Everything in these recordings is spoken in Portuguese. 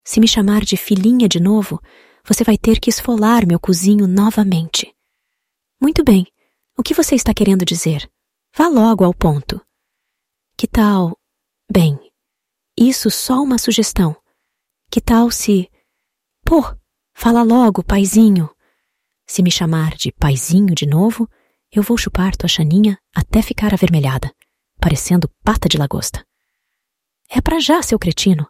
Se me chamar de filhinha de novo, você vai ter que esfolar meu cozinho novamente. Muito bem. O que você está querendo dizer? Vá logo ao ponto. Que tal... Bem, isso só uma sugestão. Que tal se... Pô, fala logo, paizinho. Se me chamar de paizinho de novo, eu vou chupar tua chaninha até ficar avermelhada, parecendo pata de lagosta. É pra já, seu cretino.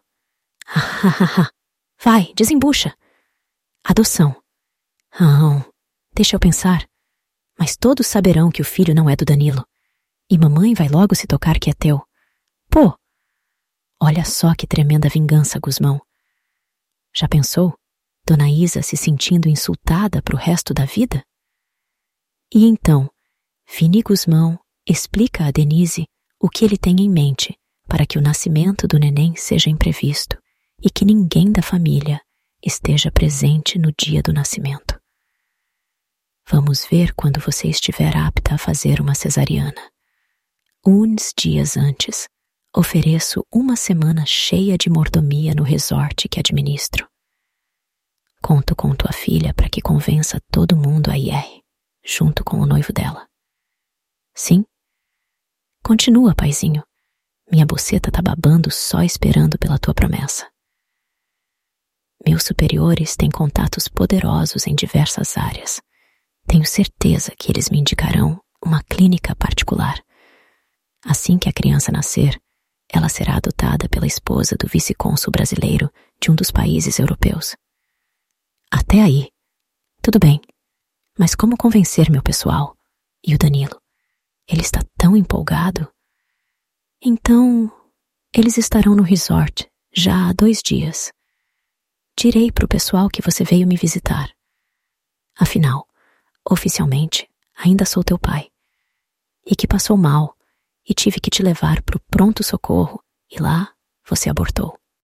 Vai, desembucha. Adoção. Deixa eu pensar. Mas todos saberão que o filho não é do Danilo. E mamãe vai logo se tocar que é teu. Pô! Olha só que tremenda vingança, Gusmão. Já pensou? Dona Isa se sentindo insultada pro resto da vida? E então, Vini Gusmão explica a Denise o que ele tem em mente para que o nascimento do neném seja imprevisto e que ninguém da família esteja presente no dia do nascimento. Vamos ver quando você estiver apta a fazer uma cesariana. Uns dias antes, ofereço uma semana cheia de mordomia no resort que administro. Conto com tua filha para que convença todo mundo a ir, junto com o noivo dela. Sim? Continua, paizinho. Minha boceta tá babando só esperando pela tua promessa. Meus superiores têm contatos poderosos em diversas áreas. Tenho certeza que eles me indicarão uma clínica particular. Assim que a criança nascer, ela será adotada pela esposa do vice-cônsul brasileiro de um dos países europeus. Até aí, tudo bem. Mas como convencer meu pessoal? E o Danilo? Ele está tão empolgado. Então, eles estarão no resort já há 2 dias. Direi para o pessoal que você veio me visitar. Afinal, oficialmente, ainda sou teu pai. E que passou mal e tive que te levar para o pronto-socorro e lá você abortou.